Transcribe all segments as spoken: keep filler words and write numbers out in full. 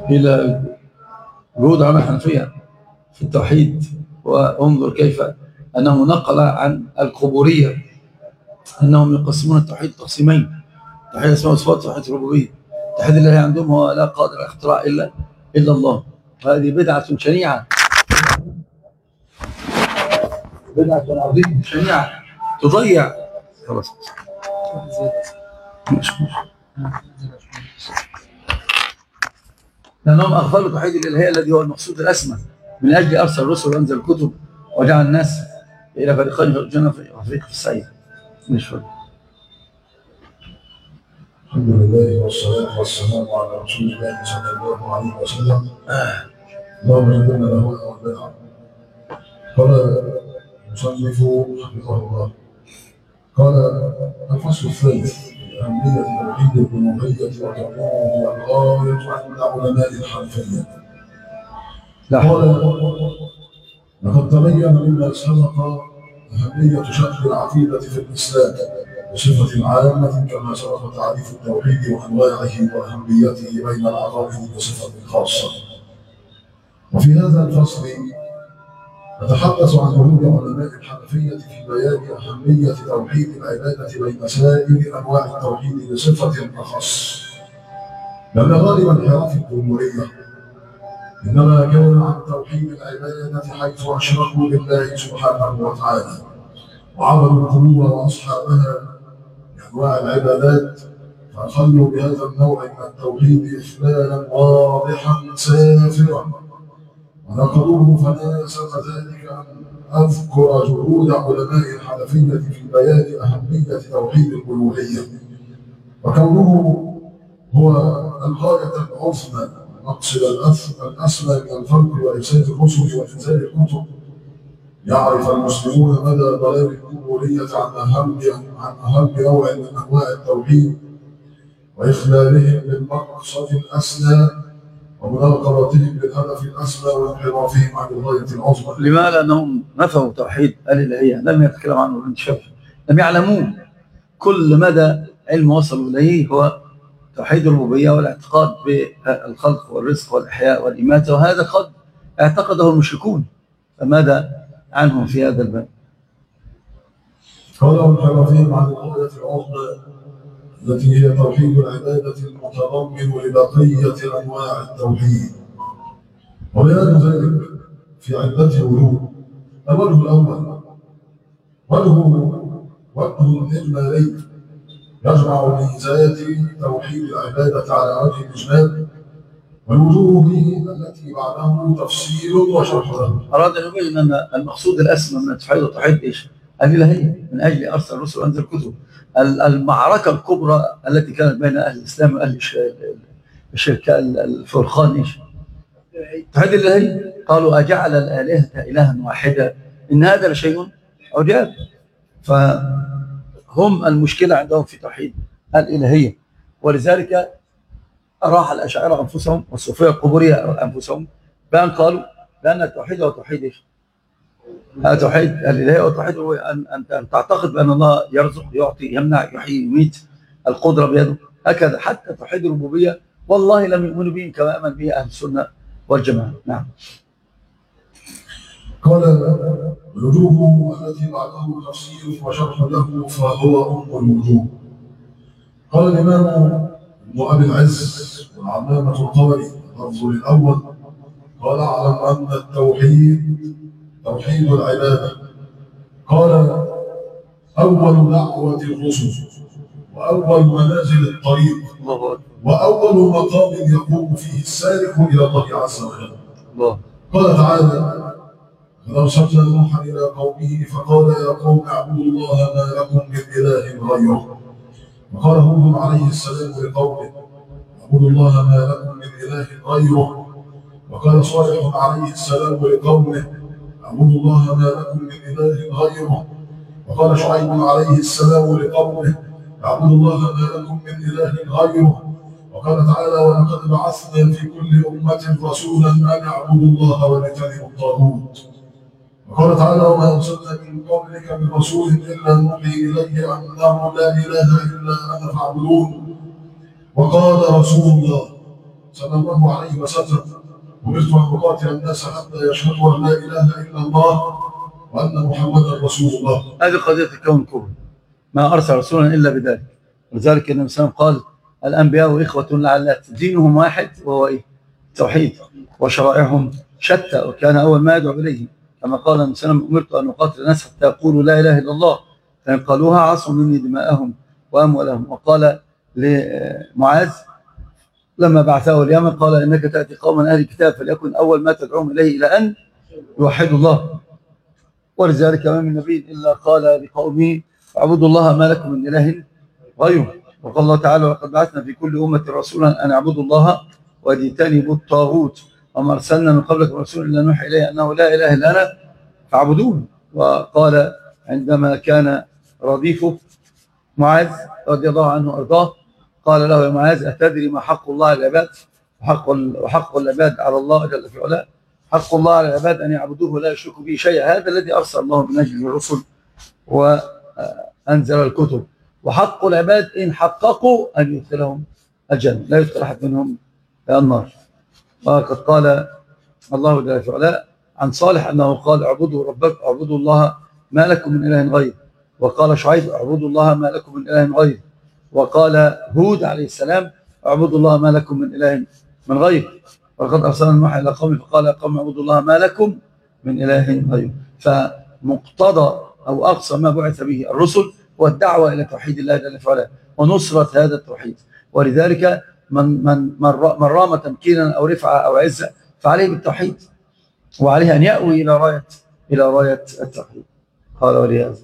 إلى جهود علماء الحنفية في التوحيد، وانظر كيف أنه نقل عن القبورية أنهم يقسمون التوحيد تقسيمين: توحيد الأسماء والصفات وتوحيد الربوبية. توحيد الله عندهم هو لا قادر على اختراع إلا إلا الله. وهذه بدعة شنيعة، بدعة عظيمة شنيعة تضيع. خلاص لأنهم أغفلوا توحيد الإلهية الذي هو المقصود الأسمى، من أجل أرسل الرسل وأنزل الكتب وجعل الناس إلى فريقين في الجنة وفريق في السعير. نشهد. الحمد لله والصلاة والسلام على رسول الله صلى الله عليه وسلم. اللهم جبرنا له والبدع. قال المصنف حفظه الله، قال الفصل الثالث: أهمية توحيد الربوبية وتكونه الغاية عند علماء الحنفية. قال لقد تبين مما سبق أهمية شأن العقيدة في الإسلام بصفة عامة، كما سبق تعريف التوحيد وأنواعه وأهميته بين العقائد بصفة خاصة. وفي هذا الفصل نتحدث عن جهود علماء الحنفية في بيان أهمية توحيد العبادة بين سائر أنواع التوحيد بصفة أخص، لأن غالب انحراف الجمهورية إنما كان عن توحيد العبادة حيث أشركوا بالله سبحانه وتعالى وعبدوا القبور وأصحابها بأنواع العبادات، فأخلوا بهذا النوع من التوحيد إخلالا واضحا سافرا ونقضوه. فناسب ذلك أن أذكر جهود علماء الحنفية في بيان أهمية توحيد الألوهية، وكونه هو الغاية العظمى مقصد الأسمى من الخلق وإرسال الرسل وإنزال الكتب. يعرف المسلمون مدى ضلال الجمهورية عن أهم عن أهم نوع من أنواع التوحيد وإخلالهم بالمقصد الأسمى ومناقضتهم للهدف الأسمى وانحرافهم عن الغاية العظمى. لماذا؟ لأنهم نفوا توحيد الإلهية، لم يتكلم عنه الانتشاف، لم يعلمون كل مدى علم وصلوا إليه هو توحيد الربوبية والاعتقاد بالخلق والرزق والإحياء والإماتة، وهذا قد اعتقده المشركون، فماذا عنهم في هذا الباب؟ قال وانحرافهم عن الغاية العظمى التي هي توحيد العبادة المتضمن لبقية أنواع التوحيد، وبيان ذلك في عدة وجوه. الوجه الأول وجه وجه إجمالي يجمع ميزات توحيد العبادة على وجه الإجمال، والوجوه التي بعده تفصيل وشرح له. أراد أن يبين أن المقصود الأسمى من التوحيد والتوحيد إيش؟ الإلهية، من أجل أرسل الرسل وأنزل الكتب. المعركة الكبرى التي كانت بين أهل الإسلام وأهل الشرك الفرقان إيش؟ توحيد الإلهية. قالوا أجعل الآلهة إلها واحدا إن هذا لشيء عجاب. فهم المشكلة عندهم في توحيد الإلهية، ولذلك راح الأشاعرة أنفسهم والصوفية القبورية أنفسهم بأن قالوا بأن التوحيد هو توحيد إيش؟ هذا توحيد الإلهية. والتوحيد هو أن أن تعتقد بأن الله يرزق يعطي يمنع يحيي يميت، القدرة بيده. هكذا حتى توحيد الربوبية والله لم يؤمنوا به كما آمن به أهل السنة والجماعة. نعم. قال الوجوه التي بعده تفصيل وشرح له فهو أم الوجوه. قال الإمام ابن أبي العز والعلامة القاري اللفظ الأول قال اعلم أن التوحيد توحيد العبادة قال أول دعوة الرسل وأول منازل الطريق وأول مقام يقوم فيه السالك إلى الله عز وجل. قال تعالى فأرسلنا نوحا إلى قومه فقال يا قوم اعبدوا الله ما لكم من إله غيره. وقال هود عليه السلام لقومه اعبدوا الله ما لكم من إله غيره. وقال صالح عليه السلام لقومه اعبدوا الله ما لكم من إله غيره. وقال شعيب عليه السلام لقومه اعبدوا الله ما لكم من إله غيره. وقال تعالى ولقد بعثنا في كل أمة رسولا أن اعبدوا الله واجتنبوا الطاغوت. وقال تعالى وما أرسلنا من قبلك من رسول إلا نوحي إليه أنه لا إله إلا أنا فاعبدون. وقال رسول الله صلى الله عليه وسلم: أمرت أن أقاتل الناس حتى يشهدوا أن لا إله إلا الله وأن محمدا رسول الله. هذه قضية الكون الكبرى، ما أرسل رسولا إلا بذلك. ولذلك النبي صلى الله عليه وسلم قال: الأنبياء إخوة لعلات، دينهم واحد وهو إيه؟ التوحيد، وشرائعهم شتى، وكان أول ما يدعو إليه كما قال النبي صلى الله عليه وسلم: أمرت أن أقاتل الناس حتى يقولوا لا إله إلا الله، فإن قالوها عصوا مني دماءهم وأموالهم. وقال لمعاذ لما بعثه اليمن قال: إنك تأتي قوما أهل الكتاب فليكن أول ما تدعوهم إليه إلى أن يوحدوا الله. ولذلك ما من نبي إلا قال لقومه: اعبدوا الله ما لكم من إله غيره. وقال الله تعالى: وقد بعثنا في كل أمة رسولا أن اعبدوا الله واجتنبوا الطاغوت وما أرسلنا من قبلك رسولا إلا نوحي إليه أنه لا إله إلا أنا فاعبدوه. وقال عندما كان رديفه معاذ رضي الله عنه أرضاه قال له: يا معاذ، أتدري ما حق الله على العباد وحق, وحق العباد على الله جل في علاه؟ حق الله على العباد أن يعبدوه ولا يشركوا به شيئا، هذا الذي أرسل الله من أجل الرسل وأنزل الكتب. وحق العباد إن حققوا أن يدخلهم الجنة، لا يدخل أحد منهم النار. وقد قال الله جل في علاه عن صالح أنه قال: اعبدوا ربك اعبدوا الله ما لكم من إله غيره. وقال شعيب: اعبدوا الله ما لكم من إله غيره. وقال هود عليه السلام: اعبدوا الله ما لكم من إله من غيره. ولقد أرسلنا نوحا إلى قومه فقال: يا قوم اعبدوا الله ما لكم من إله غيره. فمقتضى أو أقصى ما بعث به الرسل هو الدعوة إلى توحيد الله جل وعلا ونصرة هذا التوحيد. ولذلك من من من رام تمكينا أو رفعة أو عزة فعليه بالتوحيد، وعليه أن يأوي إلى راية إلى راية التوحيد. قال: ولهذا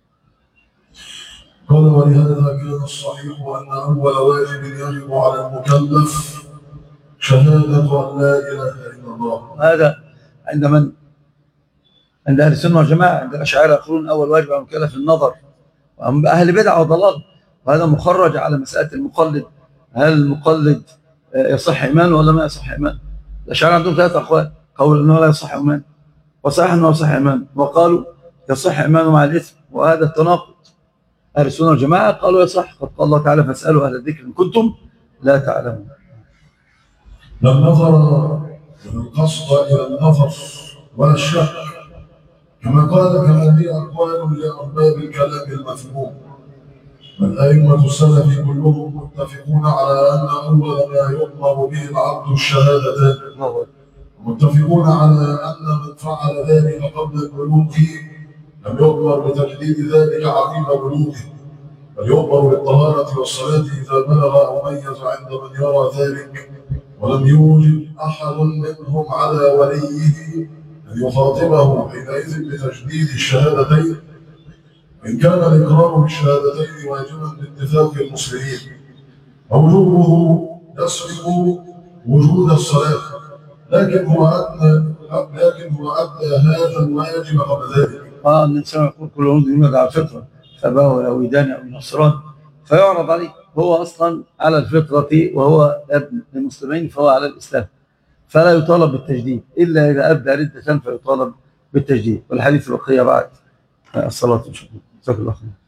قال ولهذا كان الصحيح أن أول واجب يجب على المكلف شهادة أن لا إله إلا الله. هذا عند من؟ عند أهل السنة والجماعة. عند الأشاعرة يقولون أول واجب على المكلف النظر، وأما أهل بدعة وضلال. وهذا مخرج على مسألة المقلد، هل المقلد يصح إيمانه ولا ما يصح إيمانه؟ الأشاعرة عندهم ثلاثة أقوال: قول أنه لا يصح إيمانه، وصحيح أنه يصح إيمانه، وقالوا يصح إيمانه مع الإثم، وهذا التناقض. أهل السنة والجماعة قالوا يصح، قد قال الله تعالى: فاسألوا أهل الذكر إن كنتم لا تعلمون. لا النظر ولا القصد إلى النظر ولا الشك، كما قال: كما هي أقوال لأرباب الكلام المفهوم. والأئمة السلف كلهم متفقون على أن أول ما يؤمر به العبد الشهادتان، متفقون على أن من فعل ذلك قبل البلوغ لم يؤمر بتجديد ذلك عقيم بلوغه، بل يؤمر بالطهارة والصلاة إذا بلغ أو ميز عند من يرى ذلك، ولم يوجد أحد منهم على وليه أن يخاطبه حينئذ بتجديد الشهادتين، إن كان الإقرار بالشهادتين واجبا باتفاق المسلمين، ووجوبه يسبق وجود الصلاة، لكن هو أدنى لكن هو أدى هذا الواجب قبل ذلك. آه الإنسان يقول: كل ولد يولد على الفطرة فأباه يهودان أو ينصران، فيعرض عليه هو أصلا على الفطرة وهو ابن المسلمين فهو على الإسلام، فلا يطالب بالتجديد إلا إذا أبدى ردة فيطالب بالتجديد. والحديث بقية بعد الصلاة إن شاء الله. جزاك الله خير.